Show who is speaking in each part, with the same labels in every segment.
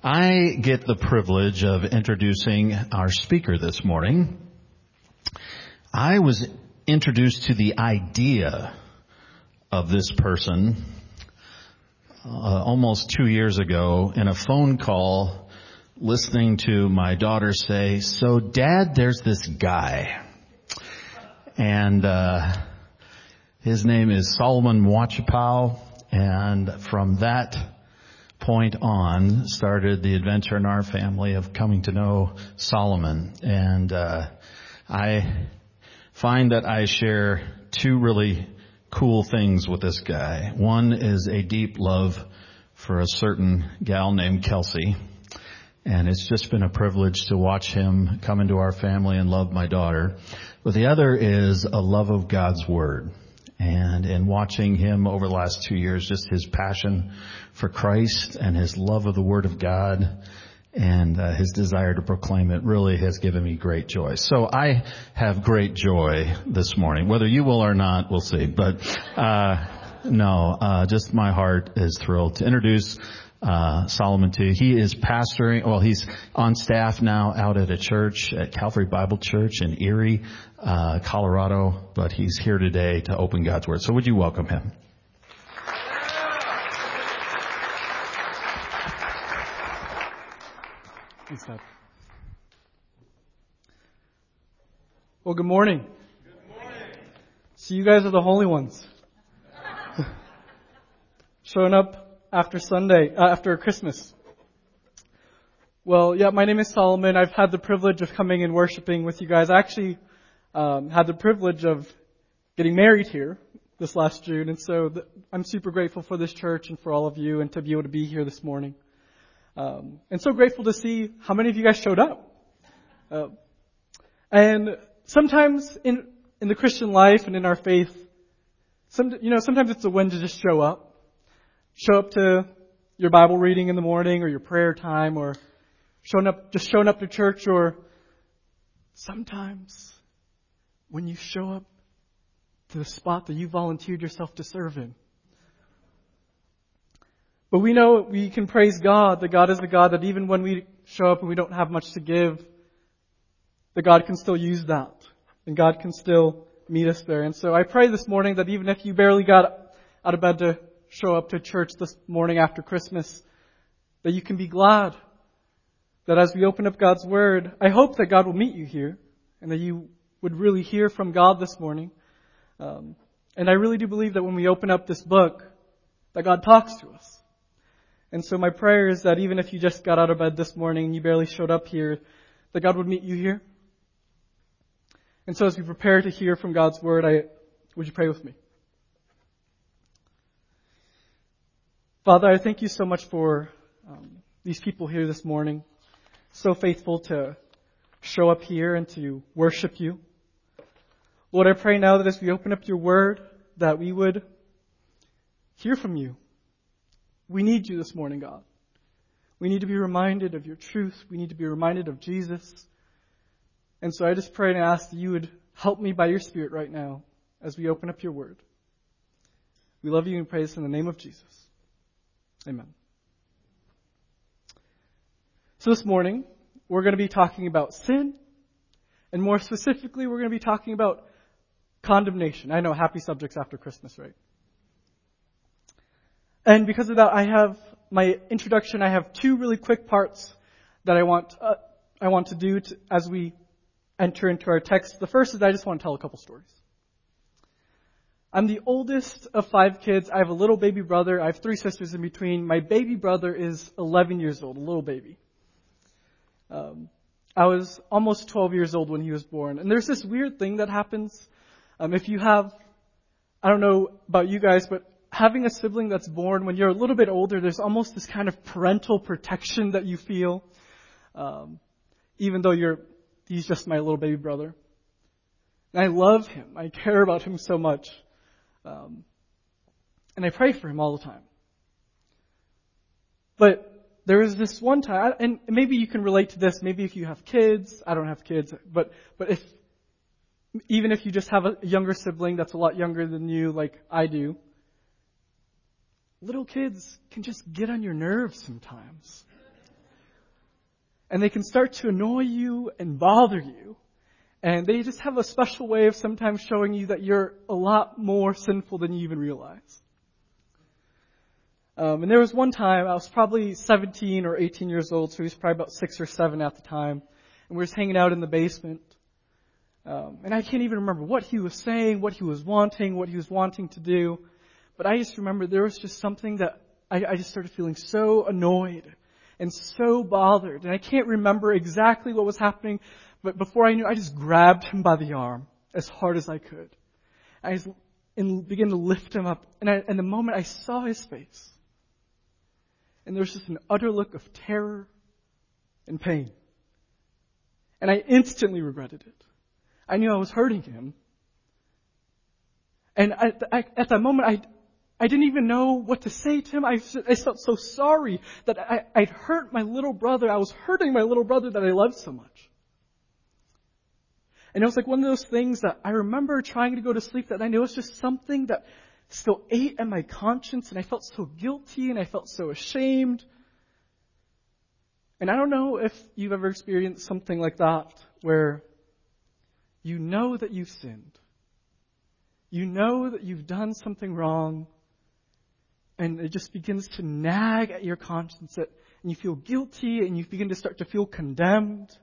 Speaker 1: I get the privilege of introducing our speaker this morning. I was introduced to the idea of this person almost 2 years ago in a phone call, listening to my daughter say, "So Dad, there's this guy." And his name is Solomon Mwachipao, and from that point on started the adventure in our family of coming to know Solomon. And I find that I share two really cool things with this guy. One is a deep love for a certain gal named Kelsey. And it's just been a privilege to watch him come into our family and love my daughter. But the other is a love of God's Word. And in watching him over the last 2 years, just his passion for Christ and his love of the Word of God and his desire to proclaim it really has given me great joy. So I have great joy this morning. Whether you will or not, we'll see. But just my heart is thrilled to introduce Solomon to you. He is pastoring, he's on staff now out at a church at Calvary Bible Church in Erie, Colorado, but he's here today to open God's Word. So would you welcome him?
Speaker 2: Thanks, Dad. Well, good morning.
Speaker 3: Good morning.
Speaker 2: So you guys are the holy ones. Showing up after Christmas. Well, yeah, my name is Solomon. I've had the privilege of coming and worshiping with you guys. I actually had the privilege of getting married here this last June, and so I'm super grateful for this church and for all of you and to be able to be here this morning. And so grateful to see how many of you guys showed up. And sometimes in the Christian life and in our faith, sometimes it's a win to just show up. Show up to your Bible reading in the morning or your prayer time or showing up to church, or sometimes when you show up to the spot that you volunteered yourself to serve in. But we know we can praise God, that God is the God that even when we show up and we don't have much to give, that God can still use that. And God can still meet us there. And so I pray this morning that even if you barely got out of bed to show up to church this morning after Christmas, that you can be glad that as we open up God's Word, I hope that God will meet you here and that you would really hear from God this morning. And I really do believe that when we open up this book, that God talks to us. And so my prayer is that even if you just got out of bed this morning and you barely showed up here, that God would meet you here. And so as we prepare to hear from God's Word, would you pray with me? Father, I thank you so much for these people here this morning, so faithful to show up here and to worship you. Lord, I pray now that as we open up your Word, that we would hear from you. We need you this morning, God. We need to be reminded of your truth. We need to be reminded of Jesus. And so I just pray and ask that you would help me by your Spirit right now as we open up your Word. We love you and praise in the name of Jesus. Amen. So this morning, we're going to be talking about sin. And more specifically, we're going to be talking about condemnation. I know, happy subjects after Christmas, right? And because of that, I have my introduction. I have two really quick parts that I want to do as we enter into our text. The first is I just want to tell a couple stories. I'm the oldest of 5 kids. I have a little baby brother. I have 3 sisters in between. My baby brother is 11 years old, a little baby. I was almost 12 years old when he was born. And there's this weird thing that happens. If you have, I don't know about you guys, but having a sibling that's born when you're a little bit older, there's almost this kind of parental protection that you feel, even though he's just my little baby brother. And I love him. I care about him so much. And I pray for him all the time. But there was this one time, and maybe you can relate to this, maybe if you have kids. I don't have kids, but even if you just have a younger sibling that's a lot younger than you, like I do, little kids can just get on your nerves sometimes. And they can start to annoy you and bother you. And they just have a special way of sometimes showing you that you're a lot more sinful than you even realize. And there was one time, I was probably 17 or 18 years old, so he was probably about 6 or 7 at the time. And we were just hanging out in the basement. And I can't even remember what he was saying, what he was wanting to do. But I just remember there was just something that I just started feeling so annoyed and so bothered. And I can't remember exactly what was happening, but before I knew, I just grabbed him by the arm as hard as I could. And began to lift him up. And the moment I saw his face, and there was just an utter look of terror and pain. And I instantly regretted it. I knew I was hurting him. And at that moment, I didn't even know what to say to him. I felt so sorry that I'd hurt my little brother. I was hurting my little brother that I loved so much. And it was like one of those things that I remember trying to go to sleep that night. It was just something that still ate at my conscience, and I felt so guilty, and I felt so ashamed. And I don't know if you've ever experienced something like that, where you know that you've sinned. You know that you've done something wrong, and it just begins to nag at your conscience, and you feel guilty, and you begin to start to feel condemned.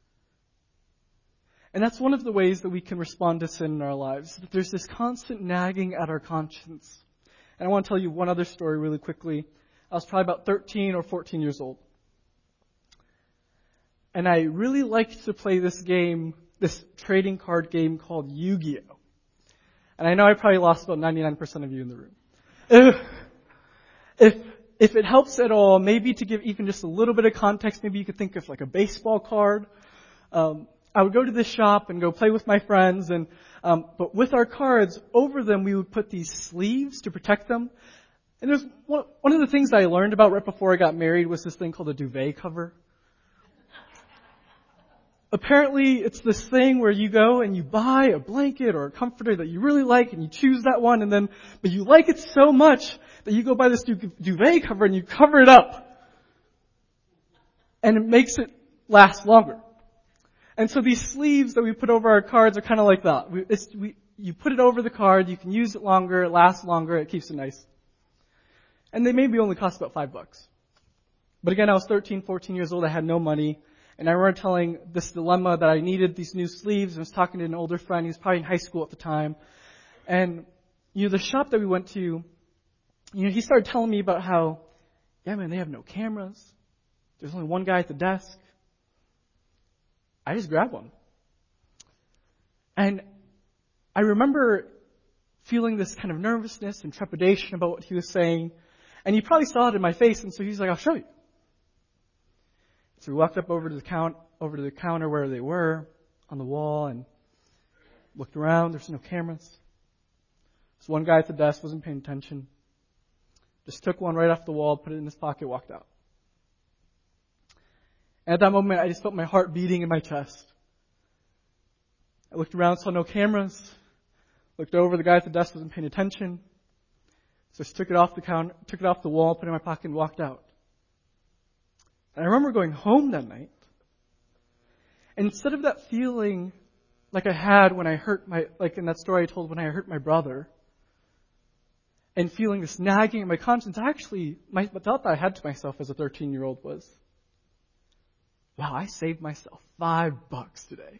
Speaker 2: And that's one of the ways that we can respond to sin in our lives, that there's this constant nagging at our conscience. And I want to tell you one other story really quickly. I was probably about 13 or 14 years old. And I really liked to play this game, this trading card game called Yu-Gi-Oh! And I know I probably lost about 99% of you in the room. If it helps at all, maybe to give even just a little bit of context, maybe you could think of like a baseball card. I would go to this shop and go play with my friends, but with our cards, over them we would put these sleeves to protect them. And there's one of the things that I learned about right before I got married was this thing called a duvet cover. Apparently, it's this thing where you go and you buy a blanket or a comforter that you really like, and you choose that one, but you like it so much that you go buy this duvet cover and you cover it up. And it makes it last longer. And so these sleeves that we put over our cards are kind of like that. You put it over the card, you can use it longer, it lasts longer, it keeps it nice. And they maybe only cost about $5. But again, I was 13, 14 years old, I had no money. And I remember telling this dilemma that I needed these new sleeves. I was talking to an older friend, he was probably in high school at the time. And, the shop that we went to, he started telling me about how, yeah man, they have no cameras. There's only one guy at the desk. I just grabbed one. And I remember feeling this kind of nervousness and trepidation about what he was saying. And he probably saw it in my face, and so he's like, I'll show you. So we walked up over to the counter where they were on the wall and looked around. There's no cameras. This one guy at the desk wasn't paying attention. Just took one right off the wall, put it in his pocket, walked out. And at that moment, I just felt my heart beating in my chest. I looked around, saw no cameras. Looked over, the guy at the desk wasn't paying attention. So I just took it off the counter, took it off the wall, put it in my pocket, and walked out. And I remember going home that night. And instead of that feeling like I had when I like in that story I told when I hurt my brother, and feeling this nagging in my conscience, my thought that I had to myself as a 13-year-old was, wow, I saved myself $5 today.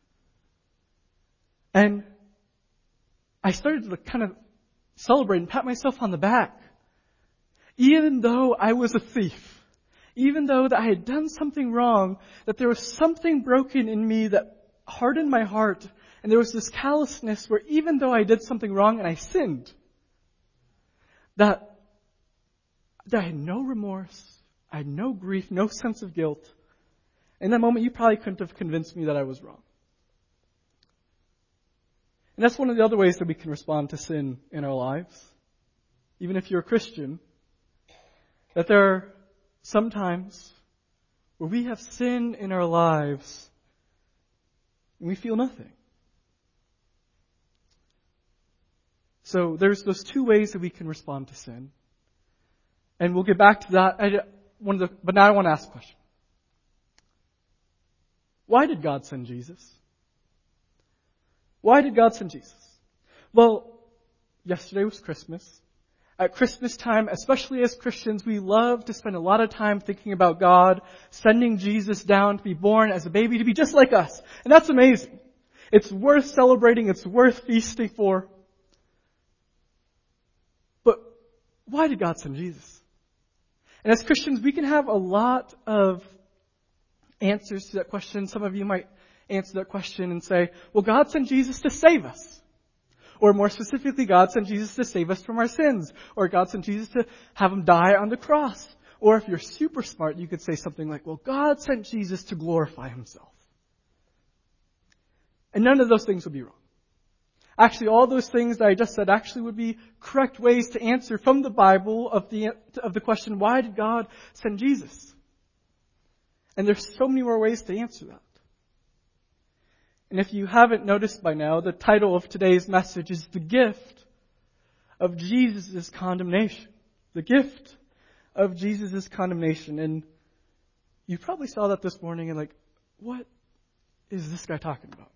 Speaker 2: And I started to kind of celebrate and pat myself on the back. Even though I was a thief, even though that I had done something wrong, that there was something broken in me that hardened my heart, and there was this callousness where even though I did something wrong and I sinned, that I had no remorse, I had no grief, no sense of guilt. In that moment, you probably couldn't have convinced me that I was wrong. And that's one of the other ways that we can respond to sin in our lives. Even if you're a Christian, that there are sometimes where we have sin in our lives and we feel nothing. So there's those two ways that we can respond to sin. And we'll get back to that. But now I want to ask a question. Why did God send Jesus? Why did God send Jesus? Well, yesterday was Christmas. At Christmas time, especially as Christians, we love to spend a lot of time thinking about God sending Jesus down to be born as a baby, to be just like us. And that's amazing. It's worth celebrating. It's worth feasting for. But why did God send Jesus? And as Christians, we can have a lot of answers to that question. Some of you might answer that question and say, well, God sent Jesus to save us. Or more specifically, God sent Jesus to save us from our sins. Or God sent Jesus to have Him die on the cross. Or if you're super smart, you could say something like, well, God sent Jesus to glorify Himself. And none of those things would be wrong. Actually, all those things that I just said actually would be correct ways to answer from the Bible of the question, why did God send Jesus? And there's so many more ways to answer that. And if you haven't noticed by now, the title of today's message is The Gift of Jesus' Condemnation. The Gift of Jesus' Condemnation. And you probably saw that this morning and like, what is this guy talking about?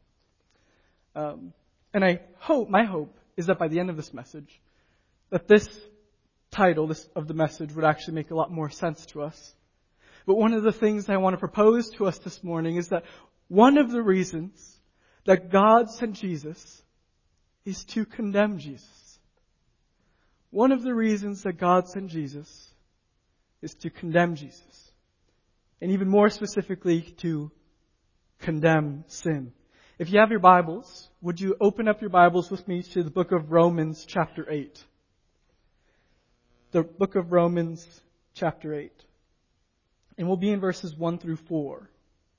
Speaker 2: And my hope is that by the end of this message, that this title of the message would actually make a lot more sense to us. But one of the things I want to propose to us this morning is that one of the reasons that God sent Jesus is to condemn Jesus. One of the reasons that God sent Jesus is to condemn Jesus. And even more specifically, to condemn sin. If you have your Bibles, would you open up your Bibles with me to the book of Romans chapter 8? The book of Romans chapter 8. And we'll be in verses 1 through 4.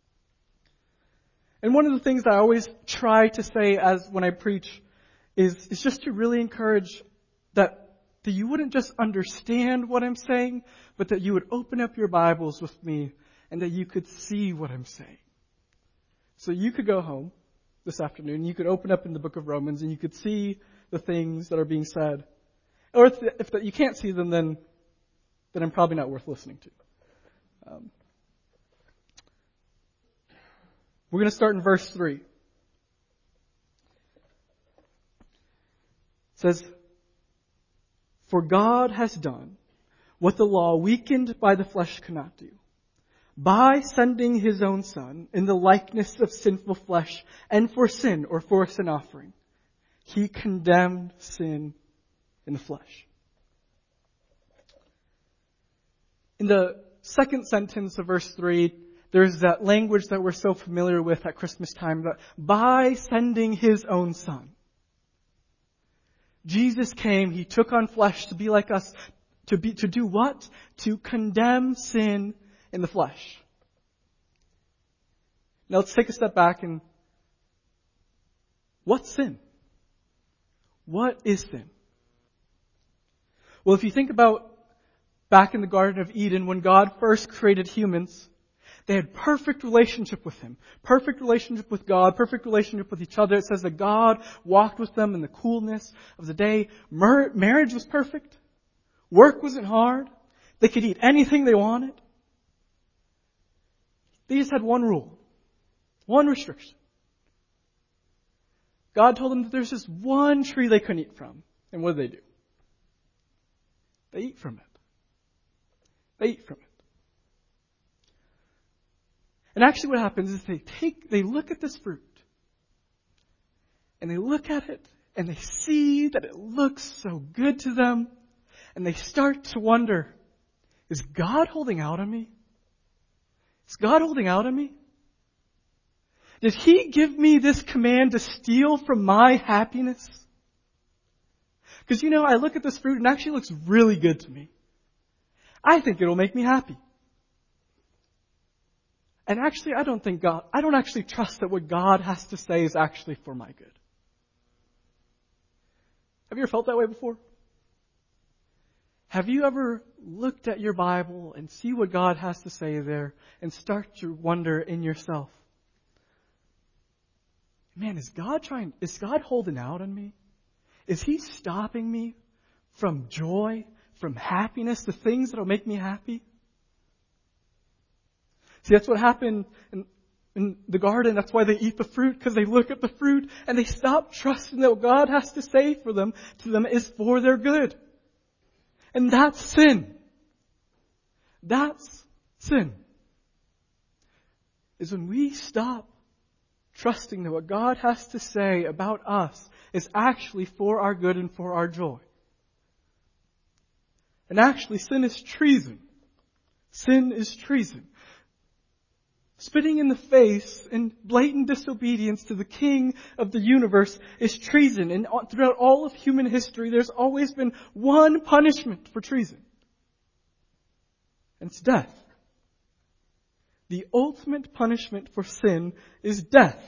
Speaker 2: And one of the things that I always try to say when I preach is just to really encourage that you wouldn't just understand what I'm saying, but that you would open up your Bibles with me and that you could see what I'm saying. So you could go home this afternoon, you could open up in the book of Romans and you could see the things that are being said. Or if you can't see them, then I'm probably not worth listening to. We're going to start in verse 3. It says, "For God has done what the law weakened by the flesh cannot do. By sending His own Son in the likeness of sinful flesh and for sin or for a sin offering, He condemned sin in the flesh." In the second sentence of verse 3, there's that language that we're so familiar with at Christmas time, that by sending His own Son. Jesus came, He took on flesh to be like us, to do what? To condemn sin in the flesh. Now let's take a step back and what's sin? What is sin? Well, if you think about back in the Garden of Eden when God first created humans, they had perfect relationship with Him, perfect relationship with God, perfect relationship with each other. It says that God walked with them in the coolness of the day. Marriage was perfect. Work wasn't hard. They could eat anything they wanted. They just had one rule, one restriction. God told them that there's just one tree they couldn't eat from. And what do? They eat from it. They eat from it. And actually what happens is they look at this fruit. And they look at it and they see that it looks so good to them. And they start to wonder, is God holding out on me? Is God holding out on me? Did He give me this command to steal from my happiness? Because I look at this fruit and it actually looks really good to me. I think it'll make me happy. And actually, I don't actually trust that what God has to say is actually for my good. Have you ever felt that way before? Have you ever looked at your Bible and see what God has to say there and start to wonder in yourself, man, is God holding out on me? Is He stopping me from joy, from happiness, the things that will make me happy? See, that's what happened in in the garden. That's why they eat the fruit, because they look at the fruit and they stop trusting that what God has to say to them is for their good. And that's sin. That's sin. Is when we stop trusting that what God has to say about us is actually for our good and for our joy. And actually, sin is treason. Sin is treason. Spitting in the face in blatant disobedience to the King of the universe is treason. And throughout all of human history, there's always been one punishment for treason. And it's death. The ultimate punishment for sin is death.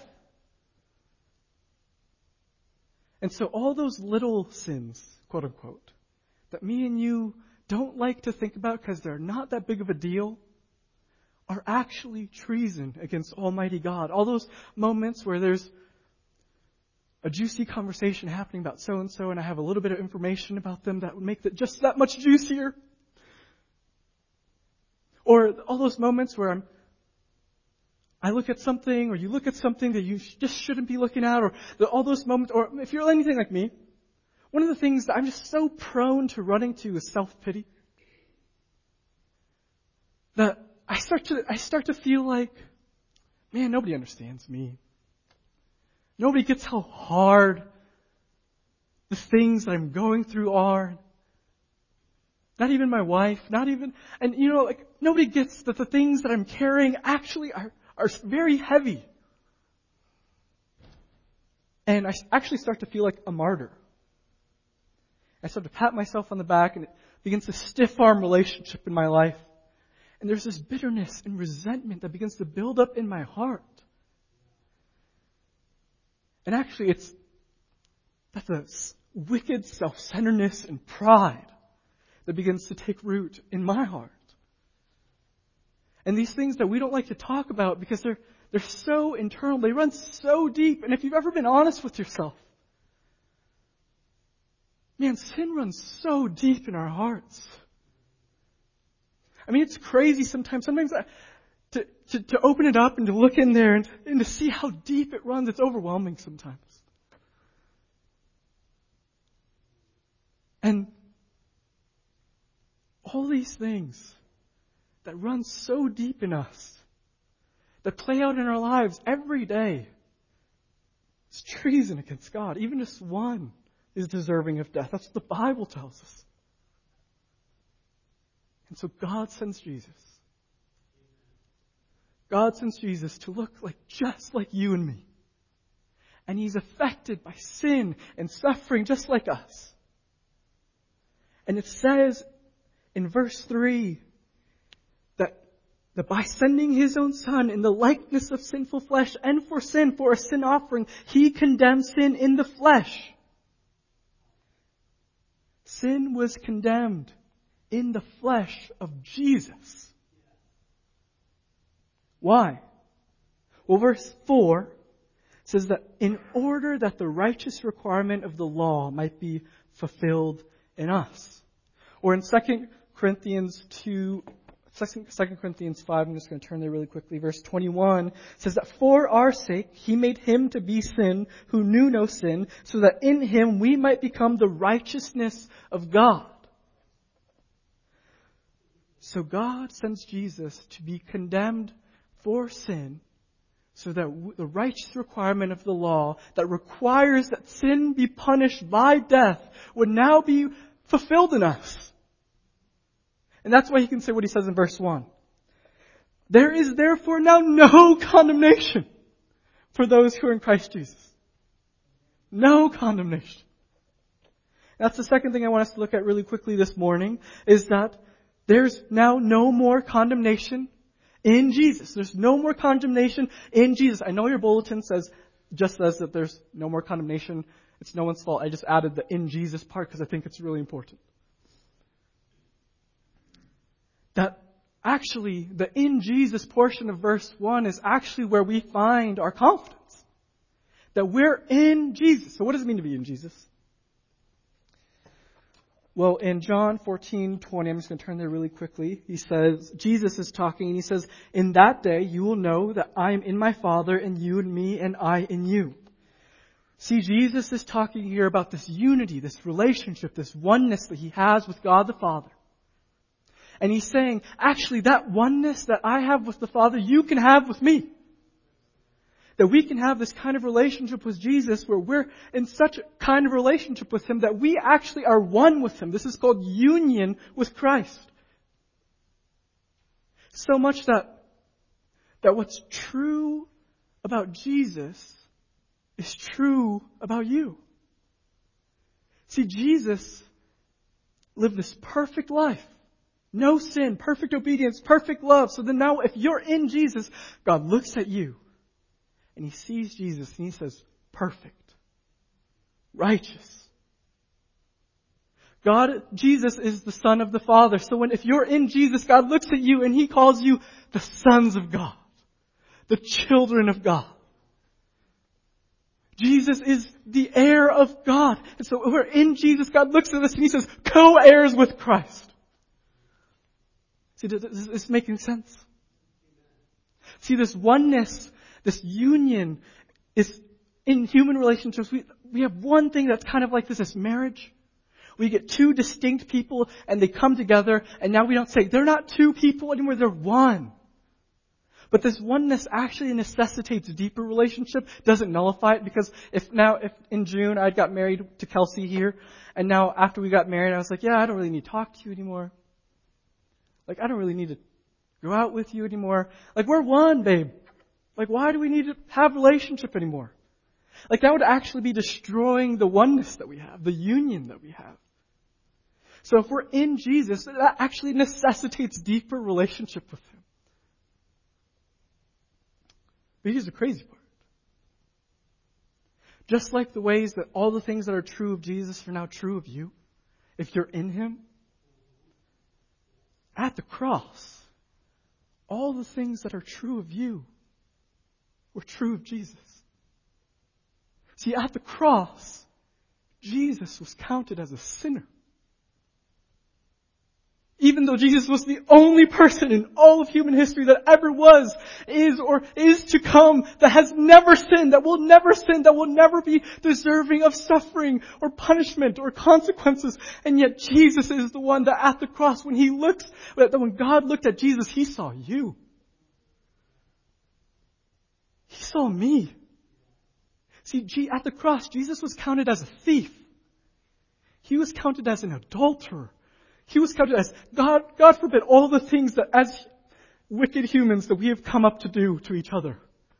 Speaker 2: And so all those little sins, quote unquote, that me and you don't like to think about because they're not that big of a deal, are actually treason against Almighty God. All those moments where there's a juicy conversation happening about so-and-so and I have a little bit of information about them that would make it just that much juicier. Or all those moments where I look at something, or you look at something that you just shouldn't be looking at, or all those moments, or if you're anything like me, one of the things that I'm just so prone to running to is self-pity. That I start to feel like, man, nobody understands me. Nobody gets how hard the things that I'm going through are. Not even my wife, and nobody gets that the things that I'm carrying actually are very heavy. And I actually start to feel like a martyr. I start to pat myself on the back, and it begins to stiff-arm relationship in my life. And there's this bitterness and resentment that begins to build up in my heart. And actually, that's a wicked self-centeredness and pride that begins to take root in my heart. And these things that we don't like to talk about because they're so internal, they run so deep. And if you've ever been honest with yourself, man, sin runs so deep in our hearts. I mean, it's crazy sometimes. Sometimes to open it up and to look in there and to see how deep it runs, it's overwhelming sometimes. And all these things that run so deep in us, that play out in our lives every day, it's treason against God. Even just one is deserving of death. That's what the Bible tells us. And so God sends Jesus. God sends Jesus to look just like you and me. And He's affected by sin and suffering just like us. And it says in verse 3 that by sending His own Son in the likeness of sinful flesh and for a sin offering, He condemned sin in the flesh. Sin was condemned in the flesh of Jesus. Why? Well, verse 4 says that in order that the righteous requirement of the law might be fulfilled in us. Or in 2 Corinthians 5, I'm just going to turn there really quickly. Verse 21 says that for our sake, He made Him to be sin who knew no sin, so that in Him we might become the righteousness of God. So God sends Jesus to be condemned for sin, so that the righteous requirement of the law that requires that sin be punished by death would now be fulfilled in us. And that's why He can say what He says in verse 1. There is therefore now no condemnation for those who are in Christ Jesus. No condemnation. That's the second thing I want us to look at really quickly this morning, is that there's now no more condemnation in Jesus. There's no more condemnation in Jesus. I know your bulletin says that there's no more condemnation. It's no one's fault. I just added the in Jesus part because I think it's really important. That actually, the in Jesus portion of verse 1 is actually where we find our confidence. That we're in Jesus. So what does it mean to be in Jesus? Well, in John 14:20, I'm just going to turn there really quickly. He says, Jesus is talking, and he says, "In that day you will know that I am in my Father, and you in me, and I in you." See, Jesus is talking here about this unity, this relationship, this oneness that he has with God the Father. And he's saying, actually, that oneness that I have with the Father, you can have with me. That we can have this kind of relationship with Jesus where we're in such a kind of relationship with Him that we actually are one with Him. This is called union with Christ. So much that what's true about Jesus is true about you. See, Jesus lived this perfect life. No sin, perfect obedience, perfect love. So then now if you're in Jesus, God looks at you and He sees Jesus and He says, perfect, righteous. Jesus is the Son of the Father. So if you're in Jesus, God looks at you and He calls you the sons of God, the children of God. Jesus is the heir of God. And so if we're in Jesus, God looks at us and He says, co-heirs with Christ. See, is this making sense? See, this oneness, this union is in human relationships. We have one thing that's kind of like this marriage. We get two distinct people and they come together, and now we don't say they're not two people anymore, they're one. But this oneness actually necessitates a deeper relationship, doesn't nullify it, because if in June I got married to Kelsey here, and now after we got married I was like, yeah, I don't really need to talk to you anymore. Like, I don't really need to go out with you anymore. Like, we're one, babe. Like, why do we need to have a relationship anymore? Like, that would actually be destroying the oneness that we have, the union that we have. So if we're in Jesus, that actually necessitates deeper relationship with Him. But here's the crazy part. Just like the ways that all the things that are true of Jesus are now true of you, if you're in Him, at the cross, all the things that are true of you were true of Jesus. See, at the cross, Jesus was counted as a sinner. Even though Jesus was the only person in all of human history that ever was, is, or is to come, that has never sinned, that will never sin, that will never be deserving of suffering or punishment or consequences. And yet Jesus is the one that at the cross, when God looked at Jesus, He saw you. He saw me. See, at the cross, Jesus was counted as a thief. He was counted as an adulterer. He was counted as, God forbid, all the things that as wicked humans that we have come up to do to each other.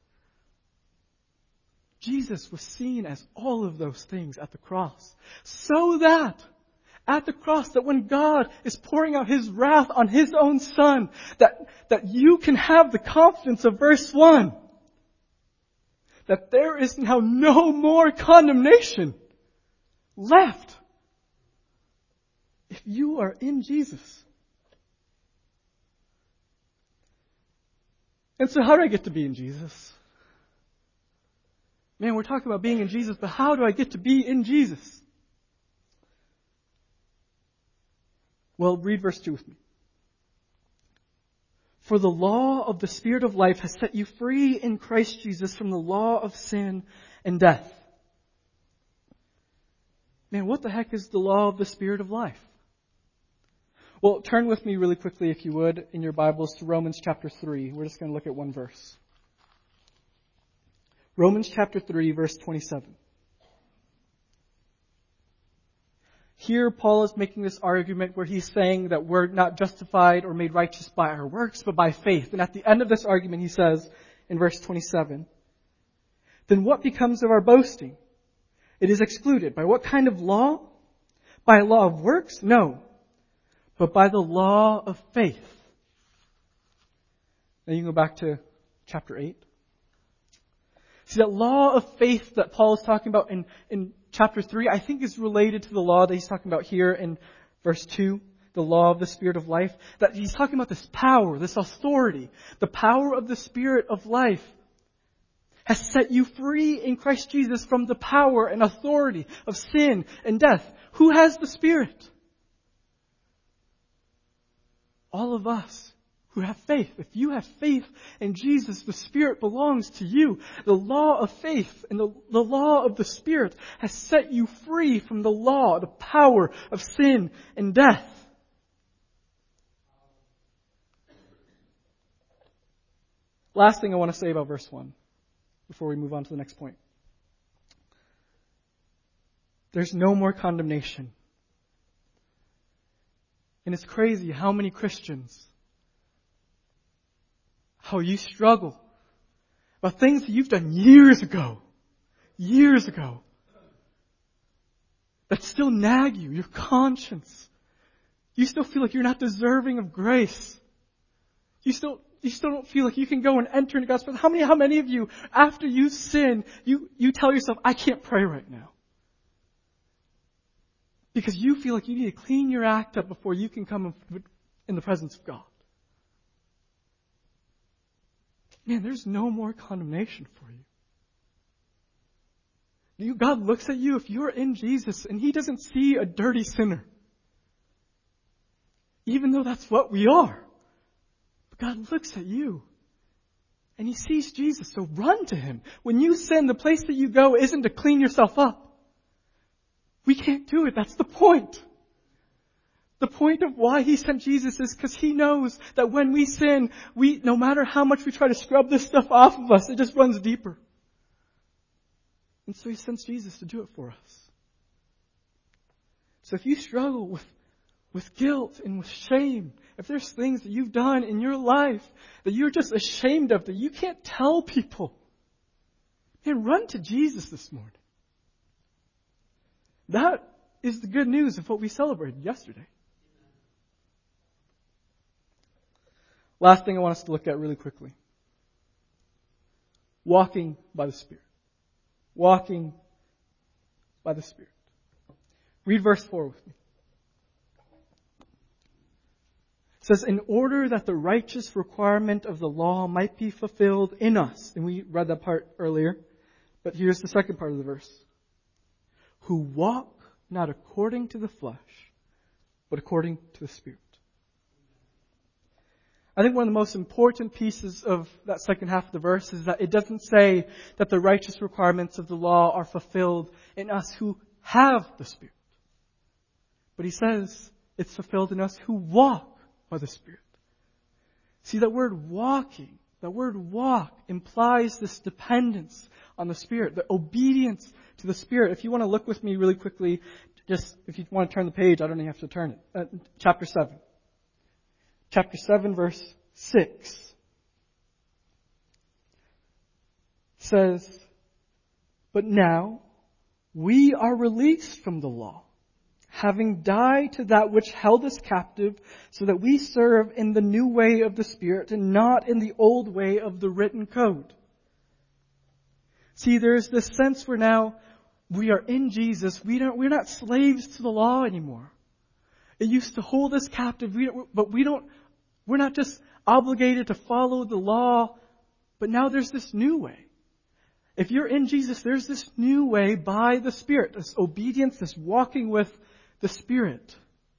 Speaker 2: Jesus was seen as all of those things at the cross. So that at the cross, that when God is pouring out His wrath on His own Son, that you can have the confidence of verse 1. That there is now no more condemnation left. If you are in Jesus. And so how do I get to be in Jesus? Man, we're talking about being in Jesus, but how do I get to be in Jesus? Well, read verse 2 with me. For the law of the Spirit of life has set you free in Christ Jesus from the law of sin and death. Man, what the heck is the law of the Spirit of life? Well, turn with me really quickly, if you would, in your Bibles to Romans chapter 3. We're just going to look at one verse. Romans chapter 3, verse 27. Here, Paul is making this argument where he's saying that we're not justified or made righteous by our works, but by faith. And at the end of this argument, he says, in verse 27, then what becomes of our boasting? It is excluded. By what kind of law? By a law of works? No. But by the law of faith. Now you can go back to chapter 8. See, that law of faith that Paul is talking about in chapter 3, I think is related to the law that he's talking about here in verse 2, the law of the Spirit of life. That he's talking about this power, this authority. The power of the Spirit of life has set you free in Christ Jesus from the power and authority of sin and death. Who has the Spirit? all of us who have faith, if you have faith in Jesus, the Spirit belongs to you. The law of faith and the law of the Spirit has set you free from the law, the power of sin and death. Last thing I want to say about verse 1 before we move on to the next point. There's no more condemnation. And it's crazy how many Christians, how you struggle about things that you've done years ago, that still nag you, your conscience. You still feel like you're not deserving of grace. You still don't feel like you can go and enter into God's presence. How many of you, after you sin, you tell yourself, I can't pray right now? Because you feel like you need to clean your act up before you can come in the presence of God. Man, there's no more condemnation for you. God looks at you if you're in Jesus and He doesn't see a dirty sinner. Even though that's what we are. But God looks at you and He sees Jesus, so run to Him. When you sin, the place that you go isn't to clean yourself up. We can't do it. That's the point. The point of why He sent Jesus is because He knows that when we sin, no matter how much we try to scrub this stuff off of us, it just runs deeper. And so He sends Jesus to do it for us. So if you struggle with guilt and with shame, if there's things that you've done in your life that you're just ashamed of, that you can't tell people, man, run to Jesus this morning. That is the good news of what we celebrated yesterday. Last thing I want us to look at really quickly. Walking by the Spirit. Walking by the Spirit. Read verse 4 with me. It says, in order that the righteous requirement of the law might be fulfilled in us. And we read that part earlier. But here's the second part of the verse. Who walk not according to the flesh, but according to the Spirit. I think one of the most important pieces of that second half of the verse is that it doesn't say that the righteous requirements of the law are fulfilled in us who have the Spirit. But he says it's fulfilled in us who walk by the Spirit. See, that word walking, that word walk implies this dependence on the Spirit, the obedience to the Spirit. If you want to look with me really quickly, just if you want to turn the page, I don't even have to turn it. Chapter 7. Chapter 7, verse 6 says, but now we are released from the law, having died to that which held us captive, so that we serve in the new way of the Spirit and not in the old way of the written code. See, there's this sense where now we are in Jesus. We're not slaves to the law anymore. It used to hold us captive, we're not just obligated to follow the law, but now there's this new way. If you're in Jesus, there's this new way by the Spirit, this obedience, this walking with the Spirit.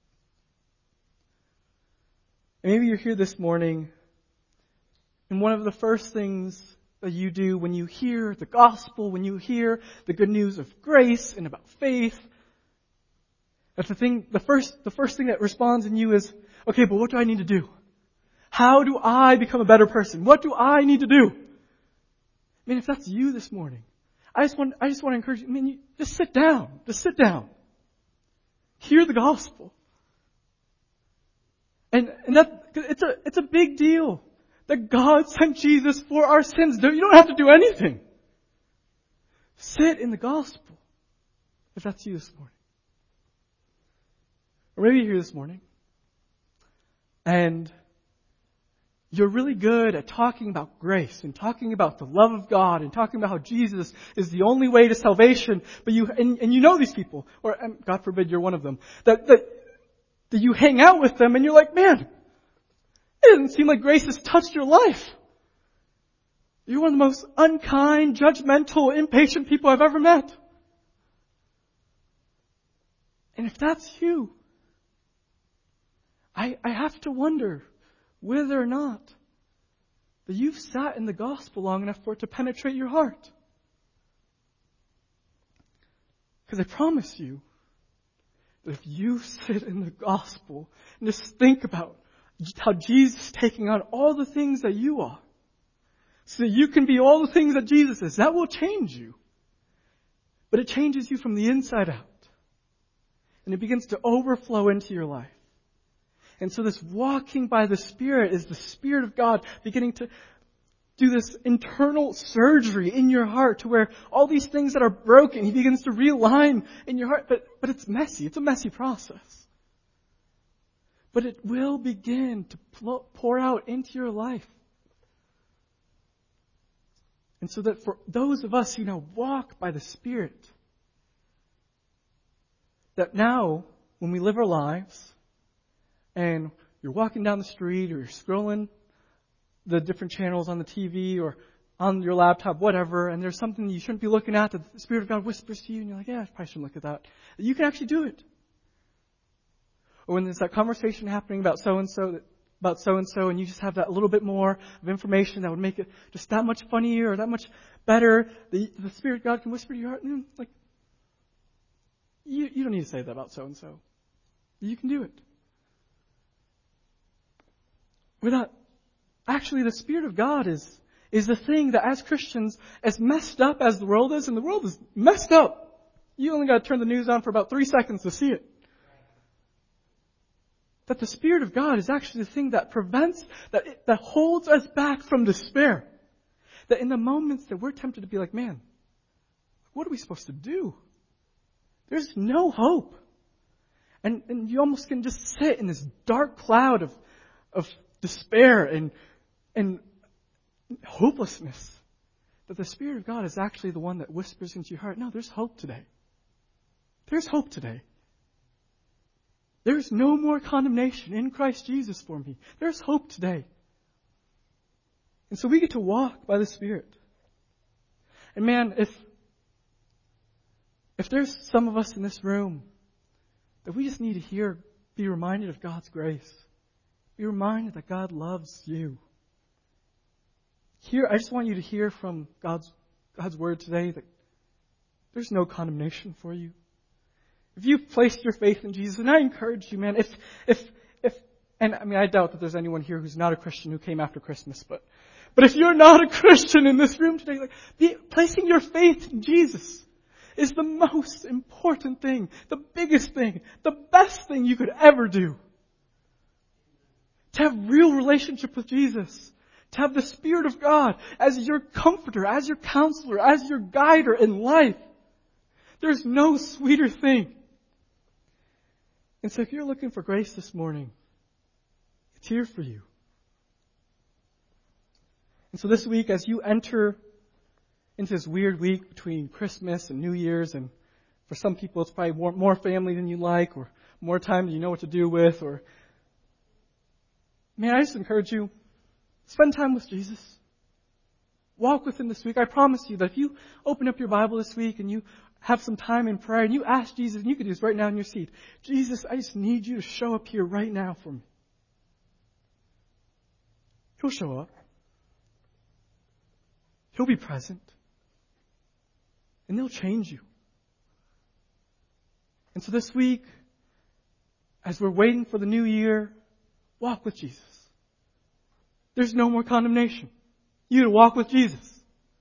Speaker 2: And maybe you're here this morning, and one of the first things that you do when you hear the gospel, when you hear the good news of grace and about faith, that's the first thing that responds in you is, okay, but what do I need to do? How do I become a better person? What do I need to do? I mean, if that's you this morning, I just want to encourage you, just sit down. Just sit down. Hear the gospel. And it's a big deal that God sent Jesus for our sins. You don't have to do anything. Sit in the gospel. If that's you this morning. Or maybe you're here this morning and you're really good at talking about grace and talking about the love of God and talking about how Jesus is the only way to salvation, but you know these people, or God forbid you're one of them, that you hang out with them and you're like, man, it doesn't seem like grace has touched your life. You're one of the most unkind, judgmental, impatient people I've ever met. And if that's you, I have to wonder whether or not that you've sat in the gospel long enough for it to penetrate your heart. Because I promise you that if you sit in the gospel and just think about how Jesus is taking on all the things that you are, so that you can be all the things that Jesus is, that will change you. But it changes you from the inside out. And it begins to overflow into your life. And so this walking by the Spirit is the Spirit of God beginning to do this internal surgery in your heart to where all these things that are broken, He begins to realign in your heart. But it's messy. It's a messy process. But it will begin to pour out into your life. And so that for those of us who now walk by the Spirit, that now when we live our lives, and you're walking down the street or you're scrolling the different channels on the TV or on your laptop, whatever, and there's something you shouldn't be looking at that the Spirit of God whispers to you and you're like, yeah, I probably shouldn't look at that. You can actually do it. Or when there's that conversation happening about so-and-so, and you just have that little bit more of information that would make it just that much funnier or that much better, the Spirit of God can whisper to your heart, like, you don't need to say that about so-and-so. You can do it. Actually, the Spirit of God is the thing that as Christians, as messed up as the world is, and the world is messed up, you only got to turn the news on for about 3 seconds to see it. That the Spirit of God is actually the thing that prevents, that holds us back from despair. That in the moments that we're tempted to be like, man, what are we supposed to do? There's no hope. And you almost can just sit in this dark cloud of despair and hopelessness. That the Spirit of God is actually the one that whispers into your heart, no, there's hope today. There's hope today. There's no more condemnation in Christ Jesus for me. There's hope today. And so we get to walk by the Spirit. And man, if there's some of us in this room that we just need to be reminded of God's grace. Be reminded that God loves you. I just want you to hear from God's word today that there's no condemnation for you. If you've placed your faith in Jesus, and I encourage you, man, I doubt that there's anyone here who's not a Christian who came after Christmas, but if you're not a Christian in this room today, placing your faith in Jesus is the most important thing, the biggest thing, the best thing you could ever do. To have real relationship with Jesus. To have the Spirit of God as your comforter, as your counselor, as your guider in life. There's no sweeter thing. And so if you're looking for grace this morning, it's here for you. And so this week, as you enter into this weird week between Christmas and New Year's, and for some people it's probably more family than you like, or more time than you know what to do with, or man, I just encourage you, spend time with Jesus. Walk with Him this week. I promise you that if you open up your Bible this week and you have some time in prayer and you ask Jesus, and you can do this right now in your seat, Jesus, I just need you to show up here right now for me. He'll show up. He'll be present. And He'll change you. And so this week, as we're waiting for the new year, walk with Jesus. There's no more condemnation. You to walk with Jesus.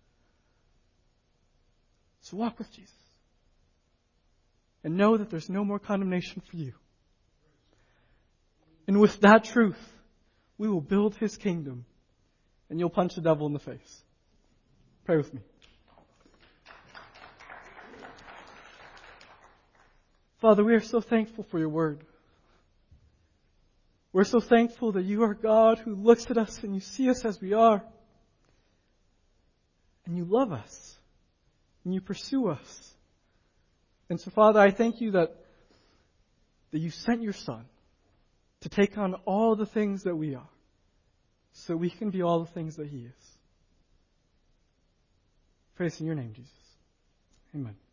Speaker 2: So walk with Jesus. And know that there's no more condemnation for you. And with that truth, we will build His kingdom. And you'll punch the devil in the face. Pray with me. Father, we are so thankful for your word. We're so thankful that you are God who looks at us and you see us as we are. And you love us. And you pursue us. And so, Father, I thank you that you sent your Son to take on all the things that we are, so we can be all the things that He is. Praise in your name, Jesus. Amen.